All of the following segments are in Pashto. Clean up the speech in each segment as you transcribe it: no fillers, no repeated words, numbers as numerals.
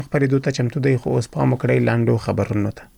خبرېدو ته چمتو دی، خو اوس پام وکړئ لاندو خبرونو ته.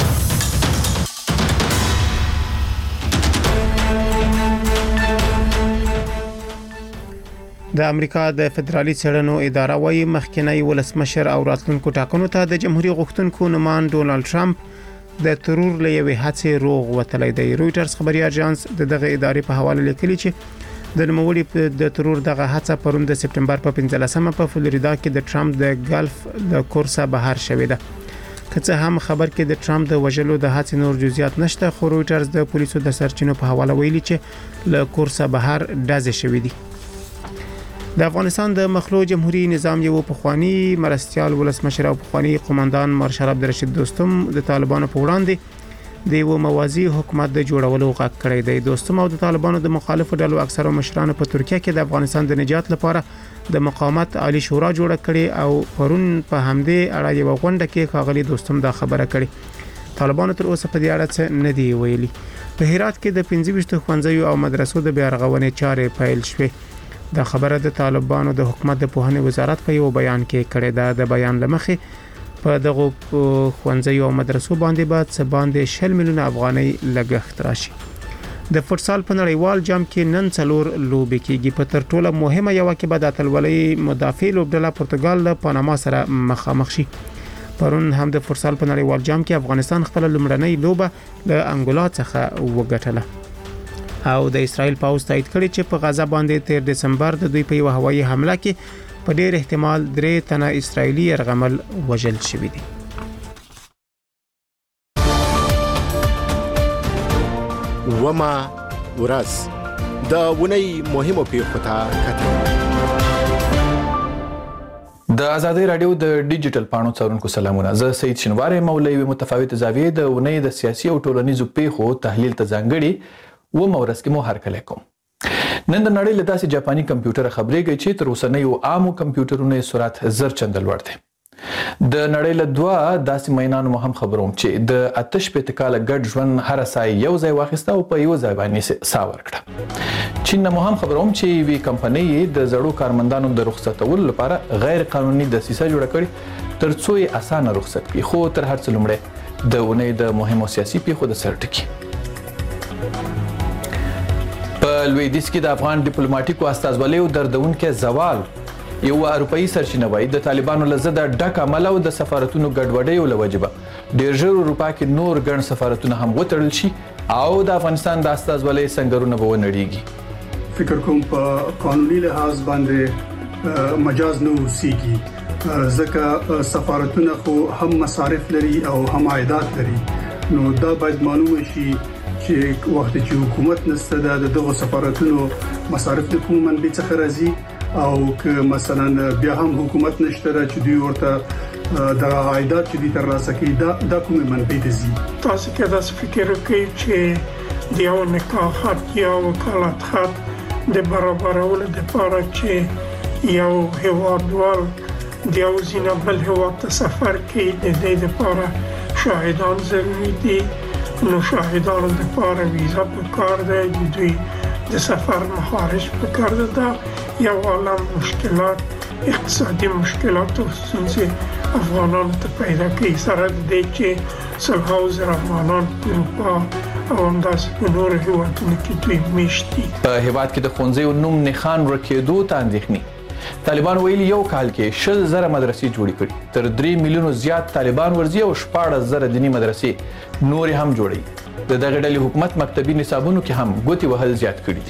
د امریکا د فدرالي څېړنو اداره وايي مخکنی ولسمشر او راتلونکو ټاکنو ته د جمهوریت غوښتونکو نومان ډونالد ټرمپ د ترور له یوې هڅې روغ وتلی دی. رويټرز خبري اژانس دغه ادارې په حواله لیکلي چې د نوموړي د ترور دغه هڅه پرون د سپټمبر په 15مه په فلوریدا کې د ټرمپ د ګلف د کورسه بهر شوې ده. که څه هم خبر کې د ټرمپ د وژلو د هڅې نور جزئیات نشته، خو رويټرز د پولیسو د سرچینو په حواله ویلي چې له کورسه بهر ډزې شوې دي. د افغانستان د مخلو جمهوریت نظام یو پخوانی مرستيال ولسمشر او پخوانی قوماندان مارشال عبدالرشید دوستم د طالبانو په وړاندې د یو موازی حکومت د جوړولو غږ کړی دی. دوستم او د طالبانو د مخالفو ډلو اکثره مشرانو په ترکیه کې د افغانستان د نجات لپاره د مقاومت عالی شورا جوړه کړې او پرون په همدې اړه یو غونډه کې ښاغلي دوستم دا خبره کړې. طالبانو تر اوسه په دې اړه څه نه دی ویلي. په هرات کې د 15 ښوونځیو او مدرسو د بیا رغونې چارې پیل شوې. دا خبره د طالبانو د حکومت د پوهنې وزارت په یو بیان کې کړې ده. د بیان لمخې په دغه ښوونځیو او مدرسو باندې بعد څه باندې 10 میلیونه افغانۍ لګښت راشي. د فوتسال په نړیوال جام کې نن څلور لوبې کېږي. په تر ټولو مهمه یو کې به د اتلولۍ مدافع لوبډله پرتګال له پاناما سره مخامخ شي. پرون هم د فوتسال په نړیوال جام کې افغانستان خپل لومړنۍ لوبه له انګولا څخه وګټله. او د اسرائیل پاوز تایید کړی چې په غزه باندې 13 دسمبر د دوی په یو هوایي حمله کې په ډېر احتمال 3 تنه اسرائیلي يرغمل وژل شوي دي. وما ورځ د ونی مهمو پیښو ته کتل. د ازادي رادیو د ډیجیټل پاڼو څارونکو سلامونه. زه سید شنواری مولوی متفاوت زاویه د ونی د سیاسي او ټولنیزو پیښو تحلیل ته ځانګړي و مورس کې مو هر کله کوم. نن د نړۍ له داسې جاپاني کمپیوټر خبرېږي چې تر اوسنیو عامو کمپیوټرونو سرعت زر چنده لوړ دی. د نړۍ له دوه داسې مینانو مهم خبروم چې د آتش په تکاله ګډ ژوند هر سای یو ځای واخیسته او په یو ځای باندې ساور کړه. چین مهم خبروم چې وی کمپنۍ د زړو کارمندانو د رخصتولو لپاره غیر قانوني دسیسه جوړه کړې ترڅو یې اسانه رخصت کړي. خو تر هر څه لومړی د ونې د مهمو سیاسي پیښو د سر ټکی. په لویدیځ کې د افغان ډیپلوماټیکو استازولیو دردونکو زوال یو اروپאי سرچینه وایي د طالبانو له ضد ډک عمل او د سفارتونو ګډوډۍ له وجبه ډیر ژر اروپا کې نور ګڼ سفارتونه هم وتړل شي او د افغانستان د استازولۍ څنګهونه به ونړیږي. فکر کوم په قانوني لحاظ باندې مجاز نه وسیږي ځکه سفارتونه خو هم مصارف لري او هم عایدات لري. نو دا باید معلومه شي چې وخت چې حکومت نسته د دغه سفارتونو مصارف د کوم منبع څخه راځي او که مثلا بیا هم حکومت نشته چې دوی ورته د عایدات چې ترلاسه کوي دا کوم منبع دي. تاسو کې دا فکر کوي چې د یو نکاح خط یا وکالت خط د برابرولو لپاره چې یو هیوادوال د یو ځینه بل هیواد ته سفر کوي د دې لپاره شاهدان ضروري دي. نو شاهدانو لپاره ویزا پکار دی، د دوی د سفر مخارج پکار دی. دا یو عالم مشکلات اقتصادي مشکلات او ستونزې افغانانو ته پیدا کوي سره د دې چې سلهاو زره افغانان په اروپا او همداسې په نورو هیوادونو کې دوی میشت دي. په هیواد کې د ښوونځیو نوم نښان ورکېدو ته اندېښنې. طالبان ویلي یو کال کې 60,000 مدرسې جوړې کړي. تر 3 میلیونو زیات طالبان ورځي او 14,000 دینی مدرسې نور هم جوړي. د دغه ډلې حکومت مکتبي نصابونو کې هم ګوتې وهل زیات کړي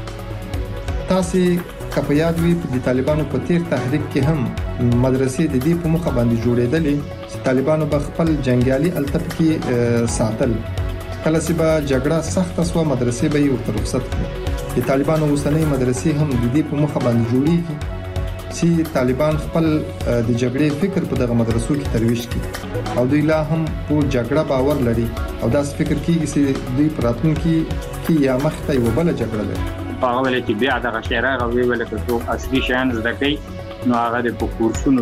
دي. تاسو کپ یاد وی د طالبانو په تیر تحریک کې هم مدرسې د دې په مخه باندې جوړېدلې چې طالبانو به خپل جنگیالي التف کې ساتل. کله چې به جګړه سخت شوه مدرسې به یې رخصت کړې. د طالبانو اوسنۍ مدرسې هم د دې په مخه باندې جوړېږي چې طالبان خپل د جګړې فکر په دغه مدرسو کې ترویج کړي او دوی لا هم په جګړه باور لري او دا فکر کوي چې دوی پراتونکو کې یا مخته یو بل جګړه لري. هغه ولې چې بیا دغه شعر غوي ولې چې اصلي شیان زده کوي نو هغه د کورسونو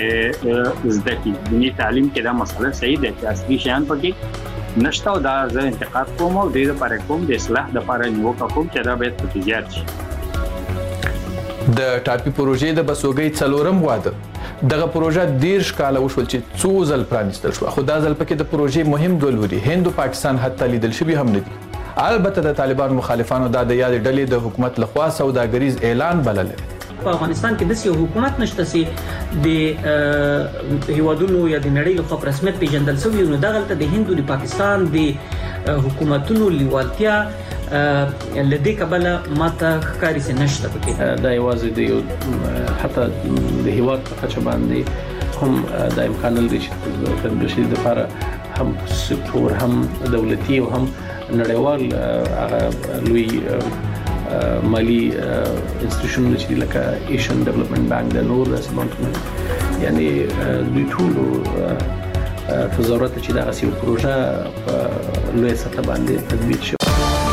کې زده کوي. دیني تعلیم کې دا مسله صحیح ده چې اصلي شیان پکې نشته او دا زه انتقاد کوم او د دې لپاره کوم د اصلاح لپاره نیوکه کوم چې دا باید پکې زیات شي. د ټاپي پروژې د بسوګۍ څلورم واده دغه پروژه 10 کاله وشول چې څو ځل پرانیستل شو، خو دا ځل پکې د پروژې مهم دوه لوري هند او پاکستان حتی لیدل شوي هم نه دي. البته د طالبان مخالفانو دا د یاد ډلې د حکومت لخوا سوداګریز اعلان بللی. په افغانستان کې داسې حکومت نشته چې د هیوادونو یا د نړۍ لخوا په رسمیت پیژندل شوی، نو دغلته د هند او د پاکستان د حکومتونو لیوالتیا لدې کبله ماته ښکاري چې نشته پکې. دا یوازې د یو حتی د هیواد په کچه باندې هم د امکان لري چې د بشري لپاره هم سکتور هم دولتي او هم نړیوال لوی مالی انستیټیوشنونه چې لکه ایشین ډیولپمنٹ بانک د نور داسې بانکونه، یعنی دوی ټول په ضرورت چې دغسې یو پروژه په لویه سطحه باندې تطبیق شي.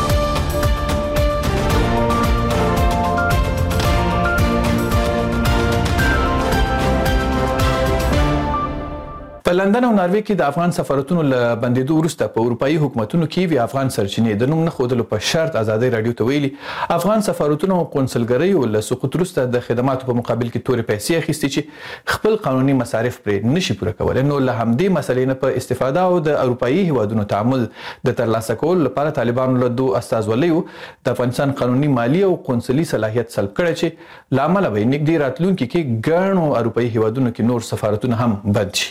په لندن او ناروې کې د افغان سفارتونو له بندیدو وروسته په اروپایي حکومتونو کې وی افغان سرچینې د نوم نه ښودلو په شرط ازادي رادیو ته ویلي افغان سفارتونو او قونسلګریو له سقوط وروسته د خدماتو په مقابل کې تورې پیسې اخیستي چې خپل قانوني مصارف پرې نشي پوره کولی. نو له همدې مسلې نه په استفاده او د اروپایي هیوادونو تعامل د ترلاسه کولو لپاره طالبانو له دوه استازولیو د افغانستان قانوني مالی او قونسلي صلاحیت سلب کړی چې لامل به نږدې راتلونکي کې ګڼو اروپایي هیوادونو کې نور سفارتونه هم بند شي.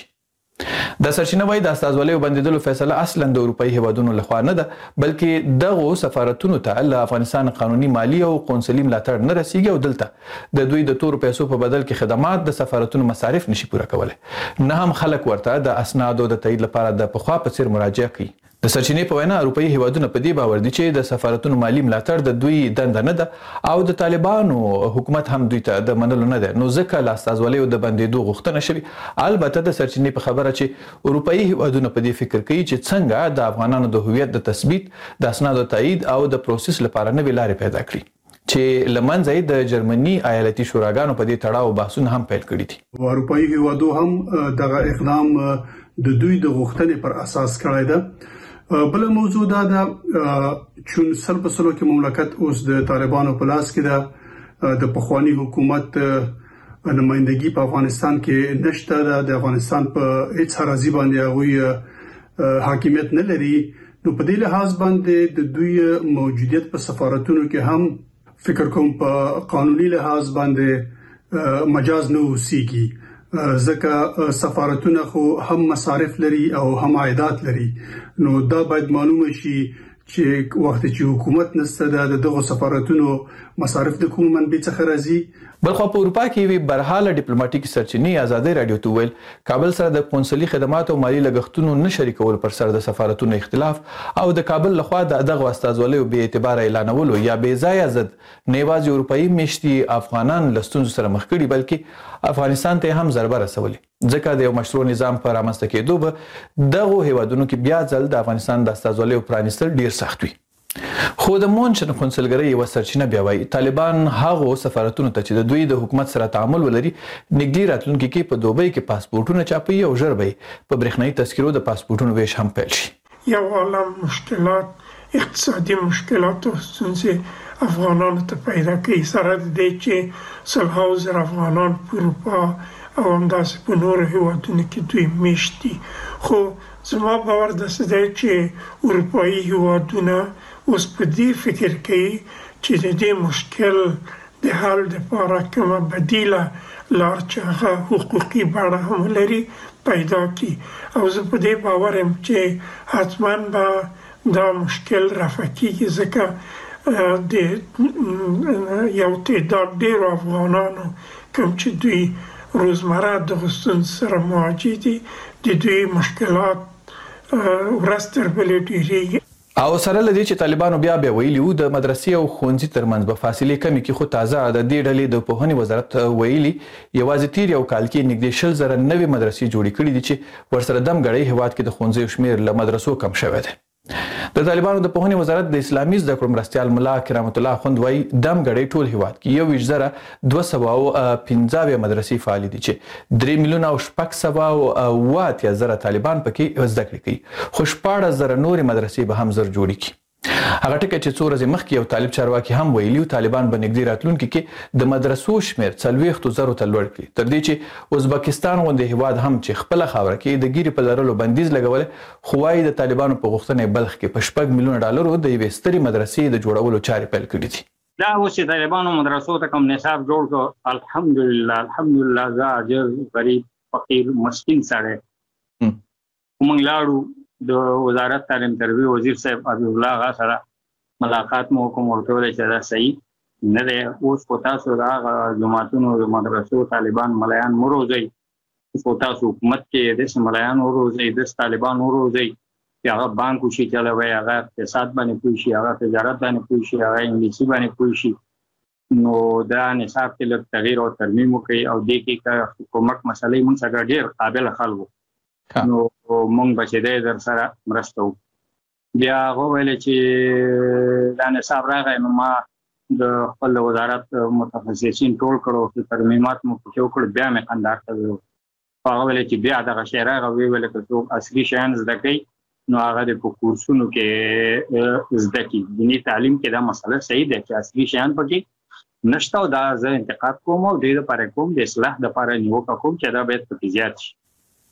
د سرچینه وای د استازولیو بندیدلو فیصله اصلا د اروپایي هیوادونو لخوا نه ده، بلکې دغه سفارتونو ته له افغانستان قانوني مالی او قونسلي ملاتړ نه رسیږي او دلته د دوی د تورو پیسو په بدل کې خدمات د سفارتونو مصارف نشي پوره کولی. نه هم خلک ورته د اسنادو د تایید لپاره د پخوا په څیر مراجعه کوي. د سرچینې په وینا اروپایي هیوادونه په دې باور دي چې د سفارتونو مالی ملاتړ د دوی دنده نه ده او د طالبانو حکومت هم دوی ته د منلو نه ده، نو ځکه له استازولیو د بندیدو غوښتنه شوې. البته د سرچینې په خبره چې اروپایي هیوادونه په دې فکر کوي چې څنګه د افغانانو د هویت د تثبیت، د اسنادو تایید او د پروسس لپاره نوې لارې پیدا کړي چې لمنځه د جرمني ایالتي شوراګانو په دې تړاو بحثونه هم پیل کړي دي. اروپایي هیوادو هم دغه اقدام د دوی د غوښتنې پر اساس کړی ده. بل موضوع دا ده چې سربسلو کې مملکت اوس د طالبانو په لاس کې ده. د پخوانی حکومت نمائندګي په افغانستان کې نشته، د افغانستان په هیڅ اراضي باندې هغوی حاکمیت نه لري. نو په دې لحاظ باندې د دوی موجودیت په سفارتونو کې هم فکر کوم په قانوني لحاظ باندې مجاز نه اوسېږي، ځکه سفارتونه خو هم مصارف لري او هم عایدات لري. نو دا باید معلومه شي چې وخت چې حکومت نسته د دغه سفارتونو مصارف د کوم منبع څخه راځي. بلخو په اروپا کې وی برحاله ډیپلوماټیک سرچینې ازادي رادیو ته ویل کابل سره د قونسلي خدماتو او مالی لګښتونو نه شریکول پر سر د سفارتونو اختلاف او د کابل لخوا دغه استازولیو به اعتبار اعلانولو یا بې ځایه ضد نه یوازې اروپایي میشتي افغانان له ستونزو سره مخ کړي، بلکې افغانستان ته هم ضربه رسولي، ځکه د یو مشروع نظام پر رامنځته کېدو به دغه هیوادونو کې بیا ځل د افغانستان د استازولیو پرانیستل ډیر سخت وي. خو د مونچن قونسلګرۍ یو سرچینه بیا وایي طالبان هغه سفارتونو ته چې د دوی د حکومت سره تعامل ولري نږدې راتلونکي کې په دوبۍ کې پاسپورتونه چاپي او ژر به په برېښنایي تذکرو د پاسپورتونو ویش هم پیل شي. یو عالم مشکلات، اقتصادي مشکلات او ستونزې افغانانو ته پیدا کوي، سره د دې چې سلهاو زره افغانان په اروپا او همداسې په نورو هیوادونو کې دوی میشت دي. خو زما باور داسې دی چې اروپایي هیوادونه اوس په دې فکر کوي چې د دې مشکل د حل لپاره کومه بدیله لار چې هغه حقوقي بڼه هم لري پیدا کړي. او زه په دې باور یم چې حتما به دا مشکل رفع کیږي، ځکه د یو تعداد ډېرو افغانانو کوم چې دوی روزمره د ستونزو سره مواجه دي، د دوی مشکلات ورځ تر بلې ډېرېږي. او سره لدې چې طالبانو بیا ویلي وو د مدرسې او ښوونځي ترمنځ به فاصلې کمې کړي، خو تازه د دې ډلې د پوهنې وزارت ویلي یوازې تیر یو کال کې نږدې 100,000 نوې مدرسې جوړې کړي دي چې ورسره دمګړی هیواد کې د ښوونځیو شمیر له مدرسو کم شوی دی. د طالبانو د پوهنې وزارت د اسلامي زده کړو مرستیال ملا کرامت الله اخوند وایي دمګړی ټول هیواد کې 21,215 مدرسې فعال دي چې 3,680,000 طالبان پکې زده کړې کوي، خو 14,000 نورې مدرسې به هم زر جوړې کړي. هغه ټکی چې څو ورځې مخکې یو طالب چارواکي هم ویلي طالبان به نږدې راتلونکي کې د مدرسو شمېر 40,000 ته لوړ کړي، تر دې چې ازبکستان غوندې هیواد هم چې خپله خاوره کې د ګیرې په لرلو بندیز لګولی، خو وایي د طالبانو په غوښتنې بلخ کې په $6 میلیونه د یوې سترې مدرسې د جوړولو چارې پیل کړي دي. دا اوس چې طالبانو مدرسو ته کوم نصاب جوړ کړ، الحمدلله زه عاجز غریب فقیر مسکین سړی موږ لاړو د وزارت تعلیم تربیه وزیر صاحب حبیب الله غا سره ملاقات مو کوم ورته ویل چې دا صحیح نه دی. اوس په تاسو دا جماعتونو د مدرسو طالبان ملایان مروزي، په تاسو حکومت کې د ملایان مروزي د طالبان مروزي چې هغه بانک شي چلوي، هغه اقتصاد باندې پوي شي، هغه تجارت باندې پوي شي، هغه انګلیسي باندې پوي شي، نو دا نصاب کې لږ تغییر او ترمیم وکړي او د کې حکومت مسلې مونږ څنګه ډیر قابل خلکو نو مونږ به چې د در سره مرسته وکړو. بیا هغه ویل چې دا نصاب راغی نو ما د خپل وزارت متخصصین ټول کړو چې ترمیمات مو پکې وکړو، بیا مې قندار ته ویل هغه ویل چې بیا دغه شی راغی، ویل چې څوک اصلي شیان زده کوي نو هغه د کورسونو کې زده کوي. دیني تعلیم کې دا مسله صحیح ده چې اصلي شیان پکې نشته او دا زه انتقاد کوم او د دې لپاره کوم د اصلاح لپاره نیوکه کوم چې دا باید پکې زیات شي.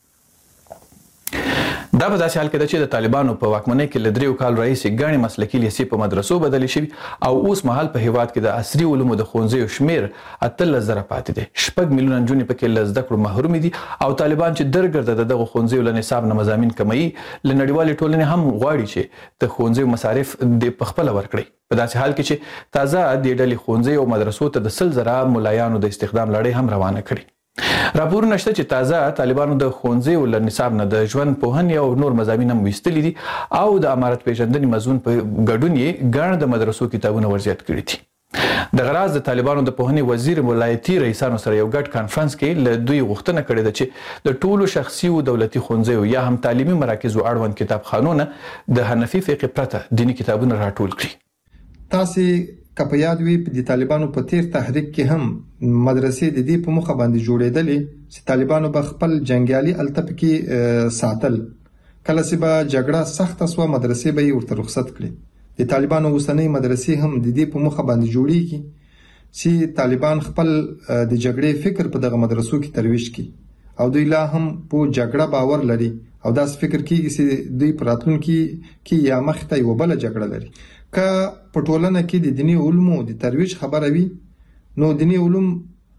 دا په داسې حال کې ده چې د طالبانو په واکمنۍ کې له 3 کال راهیسې ګڼې مسلکي لیسې په مدرسو بدلې شوي او اوس مهال په هیواد کې د عصري علومو د ښوونځیو شمېر 18,000 پاتې دی. 6 میلیونه نجونې پکې له زده کړو محرومې دي او طالبان چې درګرده د دغو ښوونځیو له نصاب نه مضامین کموي، له نړیوالې ټولنې هم غواړي چې د ښوونځیو مصارف د پخپله ورکړي. په داسې حال کې چې تازه د ډلې ښوونځیو او مدرسو ته د 100,000 ملایانو د استخدام لړۍ هم روانه کړي. راپورونه شته چې تازه طالبانو د ښوونځیو له نصاب نه د ژوند پوهنې او نور مضامین هم ویستلي دي او د امارت پیژندنې مضمون په ګډون یې ګڼ د مدرسو کتابونه ورزیات کړي دي. دغه راز د طالبانو د پوهنې وزیر ولایتي رئیسانو سره یو ګډ کانفرنس کې له دوی غوښتنه کړې ده چې د ټولو شخصي او دولتي ښوونځیو یا هم تعلیمي مراکزو اړوند کتابخانونه د حنفي فقه پرته دیني کتابونه راټول کړي. تاسې که په یاد وي په د طالبانو په تیر تحریک کې هم مدرسې د دې په موخه باندې جوړېدلې چې طالبانو به خپل جنګیالي الته کې ساتل. کله چې به جګړه سخته سوه مدرسې به یې ورته رخصت کړي. د طالبانو اوسنۍ مدرسې هم د دې په موخه باندې جوړېږي چې طالبان خپل د جګړې فکر په دغه مدرسو کې ترویج کړي او دوی لا هم په جګړه باور لري او داسې فکر کیږي چې دوی په راتلونکي کې یا مخته یوه بله جګړه لري. که په ټولنه کې د دیني علومو د ترویج خبره وي نو دیني علوم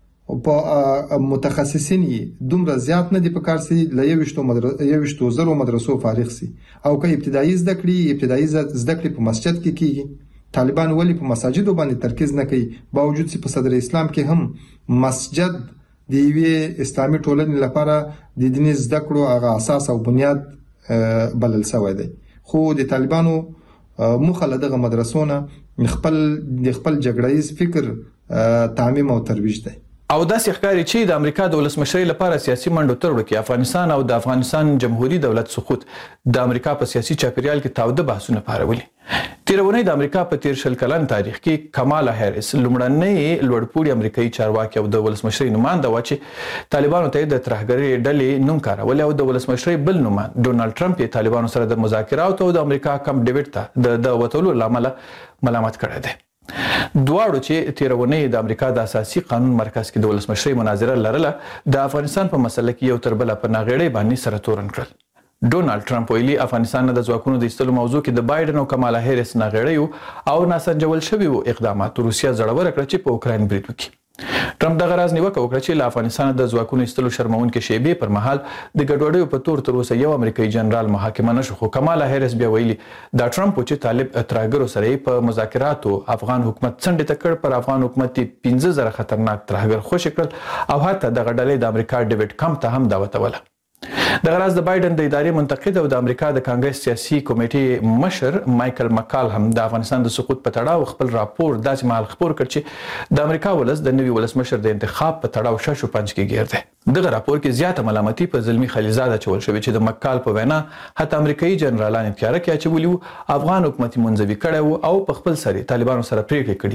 په متخصصین یې دومره زیات نه دي پکار چې له 21,000 مدرسو فارغ سي او که ابتدایي زده کړې په مسجد کې کیږي. طالبان ولې په مساجدو باندې ترکیز نه کوي باوجود چې په صدر اسلام کې هم مسجد د یوې اسلامي ټولنې لپاره د دیني زده کړو هغه اساس او بنیاد بلل شوی دی. خو د طالبانو موخه له دغه مدرسو نه خپل جګړهیز فکر تعمیم او ترویج دی. او داسې ښکاري چې د امریکا د ولسمشرۍ لپاره سیاسي منډو ترړو کې افغانستان او د افغانستان جمهوریت دولت سقوط د امریکا په سیاسي چاپیریال کې تاوده بحثونه پارولي. تیرونی د امریکا په تیر شل کلن تاریخ کې کمالا هریس لومړنۍ لوړپوړي امریکایي چارواکي او د ولسمشرۍ نماینده وه چې طالبانو ته د ترهګرۍ ډلې نوم کارولې او د ولسمشرۍ بل نوماند ډونالډ ټرمپ یې طالبانو سره د مذاکراتو او د امریکا کمپ ډیوډ ته د وتلو له امله ملامت کړی دی. دواړو چې تیرونی د امریکا د اساسي قانون مرکز کې د ولسمشرۍ مناظره لرله د افغانستان په مسله کې یو تر بله په ناغېړۍ باندې سره تورن کړل. ډونالډ ټرمپ ویلي افغانستان نه د ځواکونو د ایستلو موضوع کې د بایډن او کمالا هریس ناغېړیو او ناسنجول شویو اقداماتو روسیه زړوره کړه چې په اوکراین برید وکړي. ټرمپ دغه راز نیوکه وکړه چې له افغانستان د ځواکونو ایستلو شرمونکې شیبې پر مهال د ګډوډیو په تور تر اوسه یو امریکایي جنرال محاکمه نشو. خو کمالا هریس بیا ویلي دا ټرمپ چې طالب ترهګرو سره په مذاکراتو افغان حکومت څنډې ته کړ، پر افغان حکومت 15,000 خطرناک ترهګر خوشي کړل او حتی دغه ډلې د امریکا ډیوډ کمپ ته هم دعوت وله. دغه راز د بایډن د ادارې منتقد او د امریکا د کانګرس سیاسي کمیټې مشر مایکل مکال هم د افغانستان د سقوط په تړاو خپل راپور داسې مهال خپور کړ چې د امریکا ولس د نوي ولسمشر د انتخاب په تړاو شش پنځ کې ګیر دی. دغه راپور کې زیاته ملامتي په زلمی خلیزاد اچول شوې چې د مکال په وینا حتی امریکایي جنرالان تیاره کې اچولي وو، افغان حکومت منځوي کړی وو او په خپل سر طالبانو سره پریکړې کړې دي.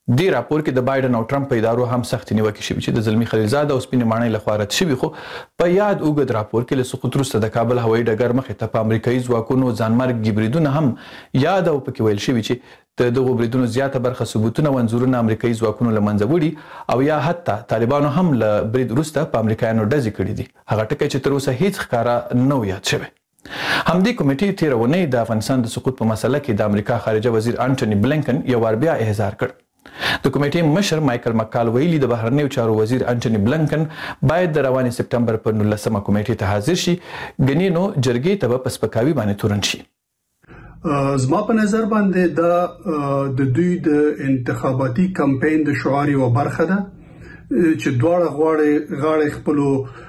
دی راپور کې د بایدن او ټرمپ په ادارو هم سخت نیوکې شوې چې د زلمی خلیلزاد او سپینې ماڼۍ لخوا رد شوي، خو په یاد اوږد راپور کې له سقوط وروسته د کابل هوایي ډګر مخې ته په امریکایي ځواکونو ځانمرګي بریدونه هم یاد او پکې ویل شوي چې د دغو بریدونو زیاته برخه ثبوتونه او انځورونه امریکایي ځواکونو له منځه وړي او یا حتی طالبانو هم له برید وروسته په امریکایانو ډزې کړي دي، هغه ټکی چې تر اوسه هیڅ ښکاره نه و یاد شوی. همدې کمیټې تېره اونۍ د افغانستان د سقوط په مسله کې د امریکا خارجه وزیر انټوني بلنکن یو وار بیا احضار کړ. د کمیټې مشر مایکل مکال ویلي د بهرنیو چارو وزیر انټوني بلنکن باید د روانې سپټمبر پر 19مه کمیټې ته حاضر شي، ګنې نو جرګې ته به په سپکاوي باندې تورن شي. زما په نظر باندې دا د دوی د انتخاباتي کمپاین د شعار یو برخه ده چې دواړه غاړې خپلو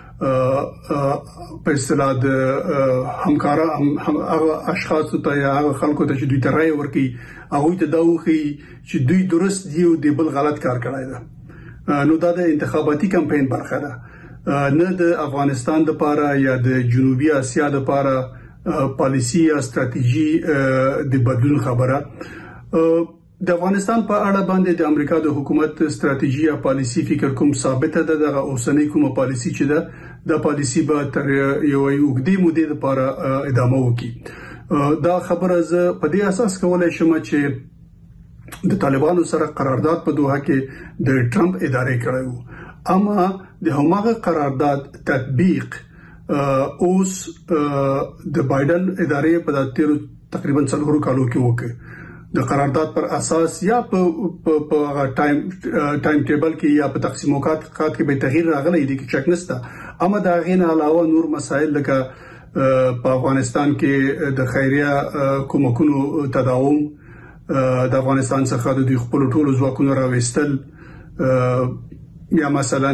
په اصطلاح د همکارا اشخاص ته یا خلکو ته چې دوی ته رائے ورکړي هغه ته دا وخی چې دوی درست دی او د بل غلط کار کړی ده. نو دا د انتخاباتي کمپاین برخه ده، نه د افغانستان لپاره یا د جنوبي اسیا لپاره پالیسی یا ستراتیژي د بدلون خبره. د افغانستان په اړه باندې د امریکا د حکومت ستراتیژي یا پالیسی فکر کوم ثابته ده، د اوسنۍ کومه پالیسی چې ده د پالیسی به تر یو اوږدې مودې لپاره ادامه وکړي. دا خبره زه په دې اساس کولای شم چې د طالبانو سره قرارداد په دوحه کې د ټرمپ ادارې کړی وو، اما د هماغه قرارداد تطبیق اوس د بایدن ادارې په تیرو تقریبا 4 کالو کې وکړ. د قرارداد پر اساس یا په ټایم ټیبل کې یا په تقسیم اوقات کې به تغییر راغلی دی کې شک نشته، اما دا غین علاوه نور مسایل لکه په افغانستان کې د خیریه کومکونو تداوم، د افغانستان څخه د خپل ټولو ځواکونو راوستل، یا مثلا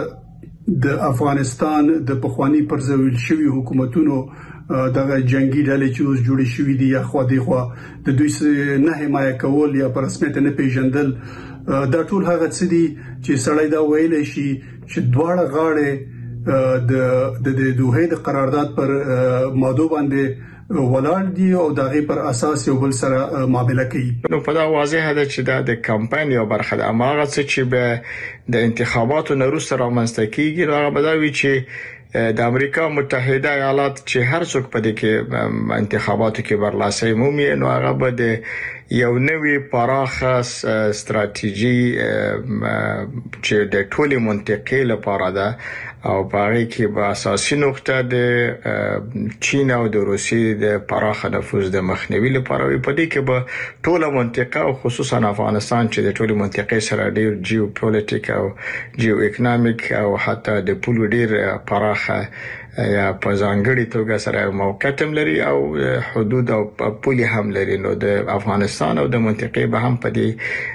د افغانستان د پخوانی پرځول شوی حکومتونو دغه جنگي ډلې چې اوس جوړې شوې دي یا خو د دوی نه حمایت کول یا په رسمیت نه پیژندل، دا ټول هغه څه دي چې سړی دا ویل شي چې دواړه غاړې د دوه د قرارداد پر ماده باندې ولاړ دي او دغه پر اساس یو بل سره معاملې کوي. نو په دا واضح ده چې دا د کمپاین یو برخه ده، اما هغه څه چې به د انتخاباتو نه وروسته رامنځته کیږي هغه به دا وي چې د امریکا متحده ایالات چې هر څوک په دې کې انتخاباتو کې برلاسي مومي، نو هغه به د یو نوې پراخه ستراتیژي چې د ټولي منطقې لپاره ده او په هغه کې به اساسي نقطه د چین او د روسیې د پراخه نفوذ د مخنیوي لپاره وي. په دې کې به ټوله منطقه او خصوصا افغانستان چې د ټولي منطقې سره ډیر جیوپولیټیک او جیو اکونومیک او حتی د پولو ډیر پراخه یا په ځانګړي توګه سره موقعیت لري او حدود او پولي هم لري، نو د افغانستان او د منطقې به هم په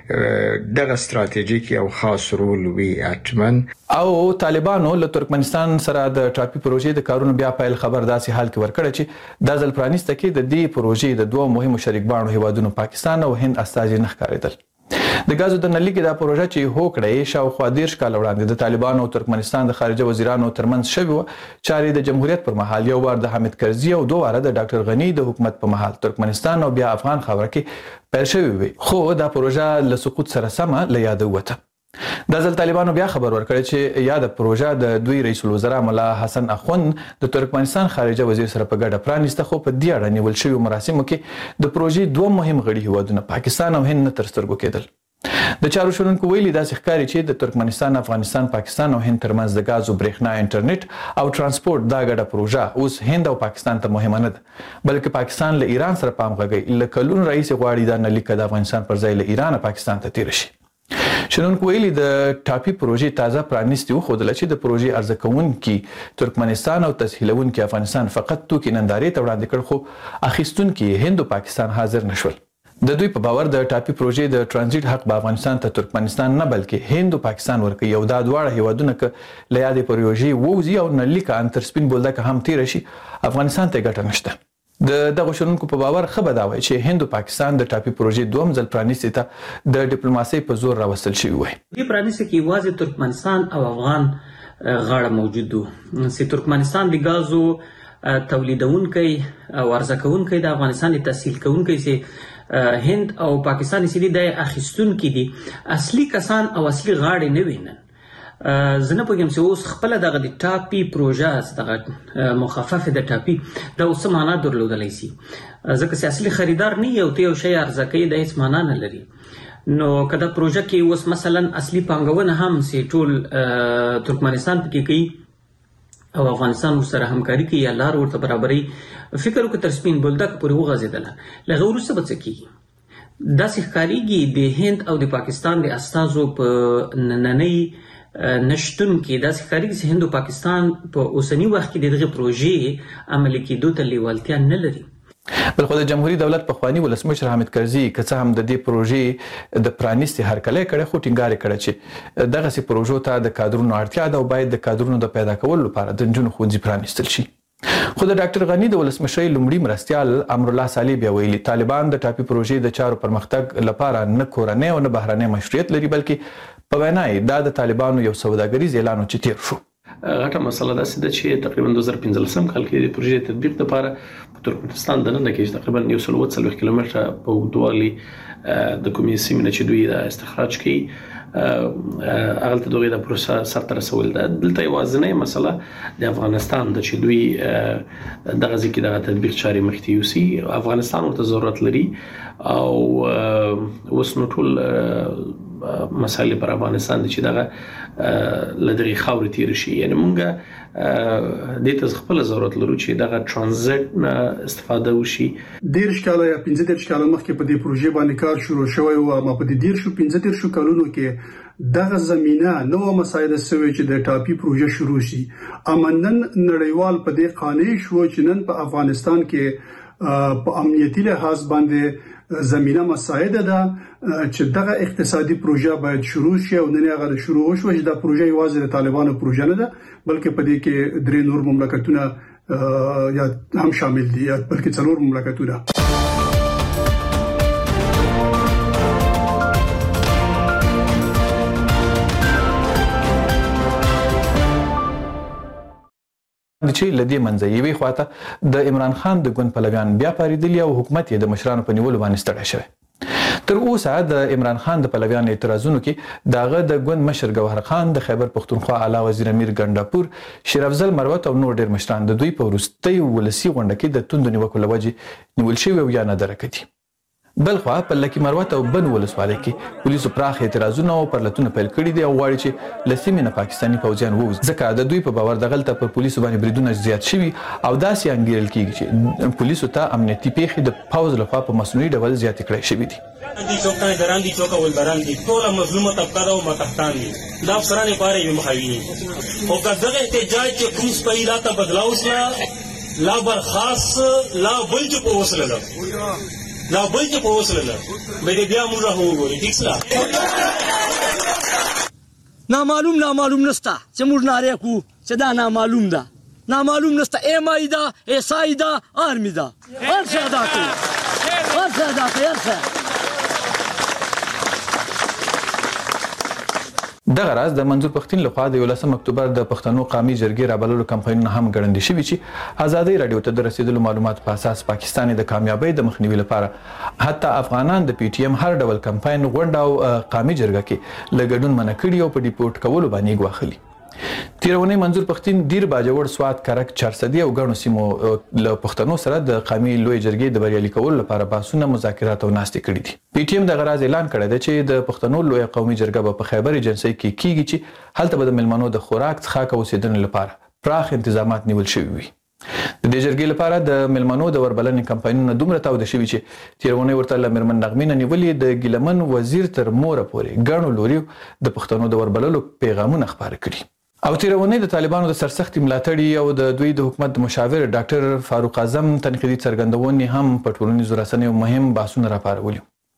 دې دغه ستراتیژیک او خاص رول وي اتمن. او طالبانو له ترکمنستان سره د ټاپي پروژې د کارونو بیا پیل خبر داسې حال کې ورکړی چې د ځل پرانیسته کې د دې پروژې د دوه مهمو شریک بانو هیوادونو پاکستان او هند استازي نه ښکارېدل. د غازو د نړۍ کې دا پروژه چې هوکړه شاوخوا 10 کال وړاندې د طالبانو او ترکمنستان د خارجه وزیرانو ترمنځ شوی و، چارې د جمهوریت پر مهال یو وار د حامد کرزي او دوه واره د ډاکټر غنی د حکومت په مهال ترکمنستان او بیا افغان خاوره کې پیل شوی وي، خو دا پروژه له سقوط سره سمه له یاد وته. د ځل طالبانو بیا خبر ورکړی چې یاد پروژه د دوی رئیس الوزرا مولا حسن اخوند د ترکمنستان خارجه وزیر سره په ګډه پرانیسته، خو په دې اړه نیول شوی مراسمو کې د پروژې دوه مهم غړي هیوادونه پاکستان او هند تر سترګو کېدل. د چارو شنونکو ویلي داسې ښکاري چې د ترکمنستان، افغانستان، پاکستان او هند ترمنځ د غازو، برېښنا، انټرنیټ او ترانسپورت دا ګډه پروژه اوس هند او پاکستان ته مهمه نه ده، بلکې پاکستان له ایران سره پام غږی له کلونو رئیس غواړي دا نلیکه د افغانستان پر ځای له ایران پاکستان ته تیر شي. شنونکو ویلي د ټاپي پروژې تازه پرانیستي وښودله چې د پروژې عرضه کوونکي ترکمنستان او تسهیلونکي افغانستان فقط توکي نندارې ته وړاندې کړ، خو اخیستونکي هند او پاکستان حاضر نشول. د دوی په باور د ټاپي پروژې د ترانزیت حق به افغانستان ته ترکمنستان نه بلکې هند او پاکستان ورکوي، او دا دواړه هیوادونه که له یادې پروژې ووځي او نلیکه انتر سپین بولدکه هم تیره شي، افغانستان ته ګټه نشته. د دغه شنونکو په باور ښه به دا وای چې هند او پاکستان د ټاپي پروژې دوم ځل پرانیستي ته د ډیپلوماسۍ په زور راوستل شوي وای. دې پرانیستي کې یوازې ترکمنستان او افغان غاړه موجود وو، چې ترکمنستان د غازو تولیدونکي او عرضه کوونکي د افغانستان د تسهیل کوونکي چې هند او پاکستان سړي د اخیستون کې دي اصلي کسان او اصلي غاړې نه وینن. زه نه پوهېږم چې اوس خپله دغه د ټاپي پروژه دغه مخفف د ټاپي دا اوس څه معنا درلودلی سي، ځکه چې اصلي خریدار نه یو ته یو شی عرضه کوي دا هېڅ معنا نه لري. نو که دا پروژه کې اوس مثلا اصلي پانګونه هم چې ټول ترکمنستان پکې کوي او افغانستان ورسره همکاري کوي یا لار ورته برابري، فکر وکړه تر سپین بولدک پورې وغځېدله، له هغه وروسته به څه کېږي؟ داسې ښکارېږي د هند او د پاکستان د استازو په نننۍ نشتون کې داسې ښکارېږي چې هند او پاکستان په اوسني وخت کې د دغې پروژې عملي کېدو ته لیوالتیا نه لري. بلخو د جمهوریت دولت پخواني ولسمشر حامد کرزي که څه هم د دې پروژې د پرانیستې هرکلی کړی خو ټینګار یې کړی چې دغسې پروژو ته د کادرونو اړتیا ده او باید د کادرونو د پیدا کولو لپاره د نجونو ښوونځي پرانیستل شي. خو د ډاکټر غني د ولسمشرۍ لومړي مرستیال امرالله صالح بیا ویلي طالبان د ټاپي پروژې د چارو پرمختګ لپاره نه کورنی او نه بهرنی مشروعیت لري، بلکې په وینا یې دا د طالبانو یو سوداګریز اعلان و چې تیر شو. غټه مسله داسې ده چې تقریبا 2015 کال کې د پروژې تطبیق لپاره په ترکمنستان دننه کې تقریبا 140 کیلومتره په اوږدوالي د کومې سیمې نه چې دوی دا استخراج کوي هغه ته دغه د پروسه سرته رسول ده. دلته یوازینۍ مسله د افغانستان د چې دوی دغه ځکه د تطبیق چاري مخته یوسي، افغانستان ورته ضرورت لري او اوس نو ټول مسایل پر افغانستان چې دغه لدغه خاورې تیر شي، یعنی مونږه د ته خپل ضرورت لرو چې دغه ترانزیت نه استفاده وشي. 13 کاله یا 15 کاله مخکې په دې پروژې باندې کار شروع شوی او ما په دې 15 کالونو کې دغه زمينه نو مسایل سوي چې د ټاپي پروژه شروع شي. امنن نړیوال په دې قانع شو چې نن په افغانستان کې په امنیتي لحاظ باندې زمينه مساعده ده چې دغه اقتصادي پروژه باید شروع شي او نن هغه شروع وشو چې دا پروژه یوازې د طالبانو پروژه نه ده بلکې په دې کې درې نور مملکتونه یا هم شامل دي بلکې څلور مملکتونه. چې لدې منځ یوې خواته د عمران خان د ګوند پلویان بیا پاریدلی او حکومت یې د مشرانو په نیولو باندې ستړی شوی. تر اوسه د عمران خان د پلویانو اعتراضونو کې داغه د ګوند مشر ګوهر خان د خیبر پختونخوا اعلی وزیر امیر ګنداپور شیر افضل مروت او نور ډیر مشران د دوی په وروستۍ ولسی غونډه کې د توندو نیوکو لوجې نیول شوی او یا نه درکتي. بلخوا په لکی مروت او بن ولسوالۍ کې پولیسو پراخ اعتراضونه او پرلتونه پیل کړي دي او غواړي چې لسیمې نه پاکستاني پوځیان ووځي، ځکه د دوی په باور دغلته پر پولیسو باندې بریدونه زیات شوي او داسې انګیرل کیږي چې پولیسو ته امنیتي پیښې د پوځ لخوا په مصنوعي ډول زیاتې کړای شوي دي. دي چوکان دران دي چوکا ولبران دي ټول مظلومه طبقه او متحتان دي دا افسران لپاره یو مخاویني او کله احتجاج چې کوم سپیلات بدلاو شلا لا برخاص لا بلج په وسله لا بلج په وسله مې بیا موږ راوګوري ټیک سلا نامعلوم نستا چې موږ ناره کو چې دا نامعلوم نستا ایم آی دا اس آی دا آرمی دا هر څه دا کوي. دغه راز د منظور پښتين لخوا د 11 اکتوبر د پښتنو قومي جرګې رابللو کمپاینونه هم ګړندې شوي چې ازادي رادیو ته د رسیدلو معلومات په اساس پاکستان د کامیابی د مخنیوي لپاره حتی افغانان د پی ټی ایم هر ډول کمپاین غونډه او قومي جرګه کې لګډون منع کړي او په ډیپورت کولو باندې غواخلي. تیرونه منظور پښتين ډیر باجوړ سواد کرک چرسدي او غنو سیمو له پښتنو سره د قومي لوی جرګې د بریالي کولو لپاره باسونه مذاکرات او ناستې کړې دي. پی ټی ایم د غراز اعلان کړی دی چې د پښتنو لوی قومي جرګه په خیبر ایجنسی کې کیږي چې هلته به د ملمنو د خوراک څخه اوسیدنې لپاره پراخ تنظیمات نیول شوي وي. د دې جرګې لپاره د ملمنو د وربلنې کمپاینونه دومره تاوده شوي چې تیرونه ورته لمرمن نغمینه نیولې د ګلمن وزیر تر موره پورې غنو لوري د پښتنو د وربللو پیغامونه خبره کړي. او تیرونه د طالبانو د سرسختي ملاتړي او د دوی د حکومت مشاور ډاکټر فاروق اعظم تنقیدي څرګندونې هم په ټولنیزو رسنیو مهم بحثونه راپارولي.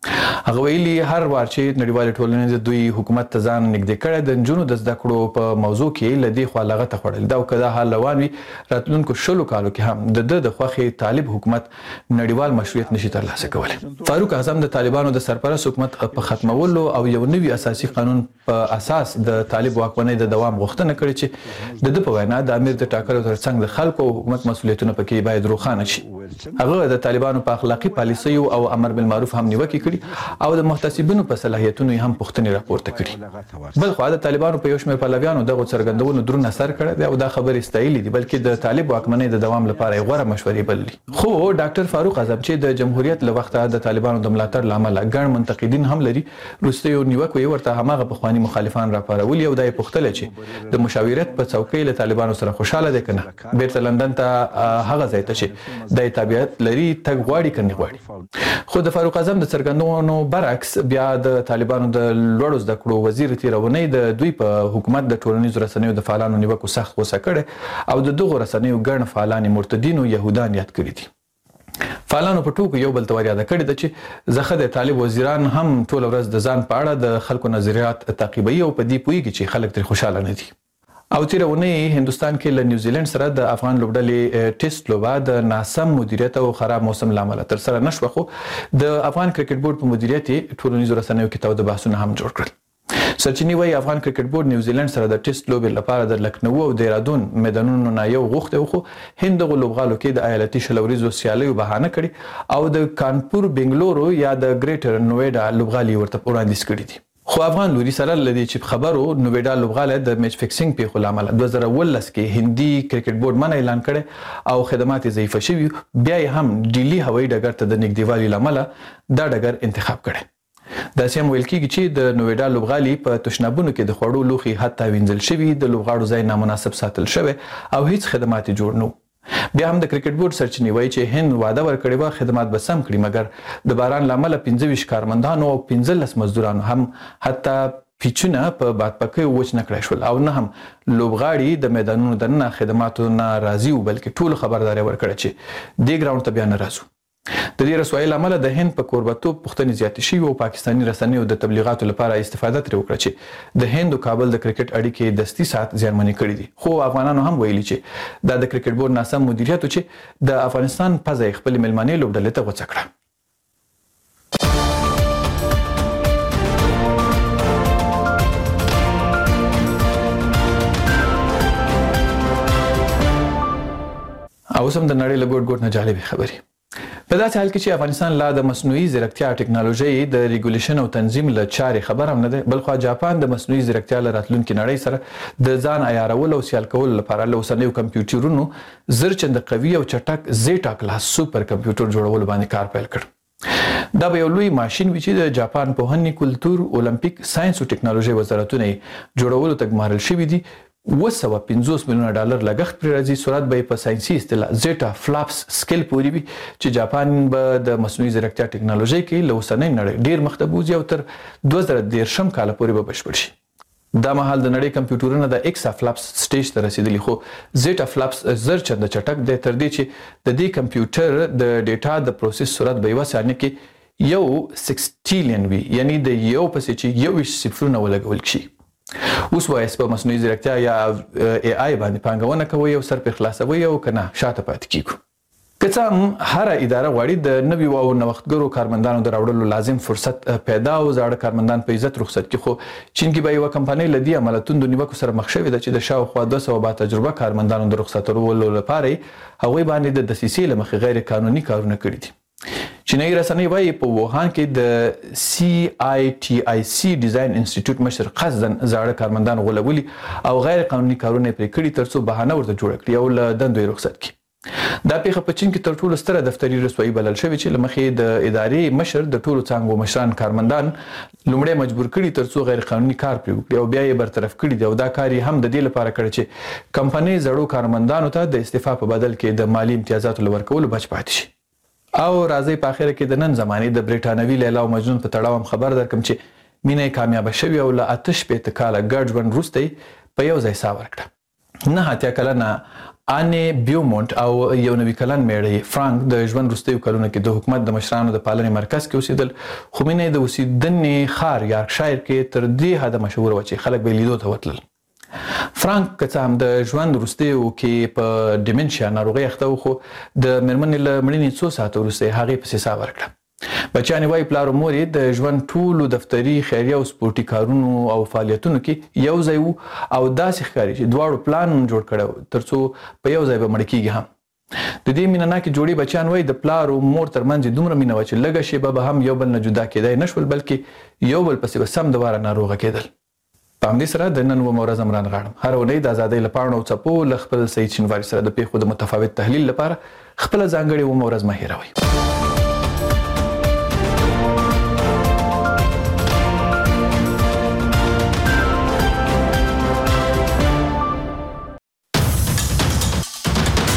هغه ویلي هر وار چې نړیوال ټولنې د دوی حکومت ته ځان نږدې کړي د نجونو د زده کړو په موضوع کې لدی خو لغته خوړل دا کدا حال روان وي راتلونکو شلو کالو کې هم د خوخي طالب حکومت نړیوال مشروعیت نشي ترلاسه کولای. فاروق اعظم د طالبانو د سرپرست حکومت په ختمولو او یو نوي اساسي قانون په اساس د طالب واکمنۍ د دوام غوښتنه کړې چې د په وینا د امیر د ټاکلو ترڅنګ د خلکو او حکومت مسولیتونه پکې باید روښانه شي. هغه د طالبانو په اخلاقی پالیسیو او امر بالمعروف هم نیوکه کړي او د محتسبینو په صلاحیتونو هم پوښتنې راپورته کړي. بل خو د طالبانو په یو شمېر پلویانو دغه څرګندونو درون اثر کړی دی او دا خبرې ستایلې دي بلکې د طالب واکمنۍ د دوام لپاره غوړه مشورې بللي. خو ډاکټر فاروق اعظم چې د جمهوریت له وخته د طالبانو د ملاتړ لامل ګڼ منتقدین هم لري روسیو نیوکه ورته همغه پخوانی مخالفان راپارولي او دای پوښتل چې د مشاورت په څوکۍ له طالبانو سره خوشاله دي کنه بیرته لندن ته هغه ځای ته چې د تابعیت لري تګ غواړي کني غواړي. خو د فاروق اعظم د څرګندونو برعکس بیا د طالبانو د لوړو زده کړو وزیر تیرونی د دوی په حکومت د ټولنیزو رسنیو د فعالانو نیوکو سخت غوسه کړي او د دغه رسنیو ګڼ فعالان مرتدین او يهودان یاد کړي دي. فعالانو په ټوکو یو بل ته یاد کړی د چې زخه د طالب وزیران هم ټول ورځ د ځان په اړه د خلکو نظریات تعقیبوي او په دې پوهیږي چې خلک تر خوشاله نه دي. او تیرونه هندستان کې له نیوزیلند سره د افغان لوبډلې ټیسټ لوبه د ناسم مدیریت او خراب موسم لامل تر سره نشو خو د افغان کرکټ بورډ په مدیریت ټولنیزو رسنیو کې تاوده بحثونه هم جوړ کړل. سرچینی وای افغان کرکټ بورډ نیوزیلند سره د ټیسټ لوبې لپاره د لکنو او دیرادون میدانونو نه یو غوښته خو هند غو لوبغالو کې د ایالتي شلوریزو سیالیو بهانه کړي او د کانپور بنگلورو یا د ګریټر نویډا لوبغالي ورته وړاندیز کړي دي. خو افغان لوري سره لدی چې خبرو نویډا لوبغاله د میچ فکسینګ په خلامل 2019 کې هندي کرکټ بورډ من اعلان کړي او خدمات ضعیف شوي بیا هم ډیلی هوایي ډګر ته د نږدېوالي لامل دا ډګر انتخاب کړي. دا سم ویل کېږي چې د نویډا لوبغالي په تشنابونو کې د خوړو لوخي حتی وینځل شوی د لوبغاړو ځای نامناسب ساتل شوی او هیڅ خدمات جوړ نه. بیا هم د کرکټ بورډ سرچینی وایي چې هند وعده ورکړی و خدمات به سم کړي مګر د باران لامل 15 کارمندانو او 15 مزدورانو هم حتی پیچونه په بادپکې وچ نه کړای شول او نه هم لوبغاړي د میدانونو دننه خدماتو نه راضي بلکې ټول خبرداري ورکړي چې دی ګراوند ته بیا نه راځو. د دې رسوایي لامل د هند په کوربتوب پښتني زیاتې شي او پاکستاني رسنیو د تبلیغاتو لپاره استفاده ترې وکړه چې د هند او کابل د کرکټ اړیکې دستي سات زیانمنې کړې دي. خو افغانانو هم ویلي چې د کرکټ بورډ ناسم مدیریت چې د افغانستان په ځای خپل ملمنې لوبډلې ته غوڅ کړه. او سم د نړۍ له ګوټ نه جالب خبري په داسې حال کې چې افغانستان لا د مصنوعي ځیرکتیا ټکنالوژي د ریګولیشن او تنظیم له چارې خبر هم نه ده بلخو جاپان د مصنوعي ځیرکتیا له راتلونکي نړۍ سره د ځان عیارول او سیال کول لپاره له اوسنیو کمپیوټرونو زرچند قوي او چټک زیټا کلاس سوپر کمپیوټر جوړول باندې کار پیل کړ. دا به یو لوی ماشين وي چې د جاپان پوهنې کلتور اولمپیک ساينس او ټکنالوژي وزارتونه جوړولو ته ګمارل شوی دي. 250 میلیونه ډالر لګښت پر راځي سرعت به په ساينسي اصطلاح زیټا فلاپس سکیل پوري وي چې جاپان به د مصنوعي ځیرکتیا ټکنالوژي کې له اوسنۍ نړۍ ډیر مخته او تر 2013 کال پورې به بشپړ شي. دا مهال د نړۍ کمپیوټرونه د ایکسا فلاپس سټیج ته رسیدلی خو زیټا فلاپس زر چند چټک د تر دې چې د دې کمپیوټر د ډیټا د پروسس سرعت به وسانه کې یو 16 وي یعنی د یو پسې چې یو صفرونه ولګول شي. اوس وایس په مصنوعي ځیرکتیا یا ای آی باندې پانګونه کوي او سر په خلاصوي او کنه شاته پاتې کیږي. که هم هر اداره غواړي د نوي او نوښتګرو کارمندانو د راوړلو لازم فرصت پیدا او زاړه کارمندان په عزت رخصت کړي خو چین کې به یو کمپنۍ لدی عملتون د نیوکو سره مخ شوې ده چې د شاوخوا 200 با تجربه کارمندانو د رخصتولو لپاره هغوی باندې د دسیسې لمخې غیر قانوني کارونه کړي دي. چینایي رسنۍ وايي په ووهان کې د CITIC ډیزاین انسټیټیوټ مشر قصدن زاړه کارمندان غولولي او غیر قانوني کارونه پرې کړي ترڅو بهانه ورته جوړ کړي او له دندو رخصت کړي. دا پیښه په چین کې تر ټولو ستره دفتري رسوایی بلل شوې چې لمخې د ادارې مشر د ټولو څنګه مشران کارمندان لومړی مجبور کړي ترڅو غیر قانوني کار پرې وکړي او بیا یې برطرف کړي دي او دا کار هم د دې لپاره کړی چې کمپنۍ زړو کارمندانو ته د استعفا په بدل کې د مالی امتیازاتو لورکولو بچ پاتې شي. او راځي په اخر کې د نن زمانه د بریټانوي لیلا او مجنون په تړاو خبر درکم چې مینه کامیاب شوی او له آتش په تکاله ګډ ژوند وروسته په یو ځای سا ورکړه. نه هاتیا کلنه آنې بیومونټ او یو 90 کلن میړی فرانک د ژوند وروستیو کلونو کې د حکومت د مشرانو د پالنې مرکز کې اوسېدل، خو مینه د اوسېدنې ښار یارکشایر کې تر دې حده مشهوره وه چې خلک به یې لیدو ته ورتلل. فرانک که څه هم د ژوند وروستیو کې په ډیمنشیا ناروغۍ اخته و، خو د مېرمنې له مړینې څو ساعته وروسته هغې پسې ساه ورکړه. بچیانې وایي پلار او مور یې د ژوند ټولو دفتري، خیریه او سپورټي کارونو او فعالیتونو کې یو ځای وو او داسې ښکاري چې دواړو پلان جوړ کړی تر څو په یو ځای به مړه کېږي هم. د دې مینهناکې جوړې بچیان وایي د پلار او مور ترمنځ یې دومره مینه وه چې لږه شیبه به هم یو بل نه جدا کېدی نه شول، بلکې یو بل پسې به سم د واره ناروغه کېدل. په همدې سره د نن اومه ورځ هم رانغاړم. هره اونۍ د ازادۍ له پاڼو او څپو له خپل سعید شینواري سره د پیښو د متفاوت تحلیل لپاره خپله ځانګړې اومه ورځ مه هېروئ.